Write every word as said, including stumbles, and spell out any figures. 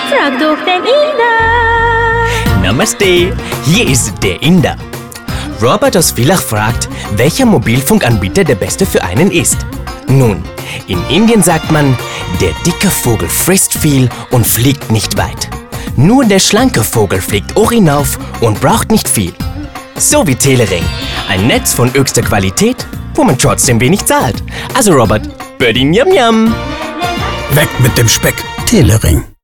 Frag doch den Inder. Namaste, hier ist der Inder. Robert aus Villach fragt, welcher Mobilfunkanbieter der beste für einen ist. Nun, in Indien sagt man, der dicke Vogel frisst viel und fliegt nicht weit. Nur der schlanke Vogel fliegt hoch hinauf und braucht nicht viel. So wie Telering, ein Netz von höchster Qualität, wo man trotzdem wenig zahlt. Also Robert, Birdie Yum Yum. Weg mit dem Speck, Telering.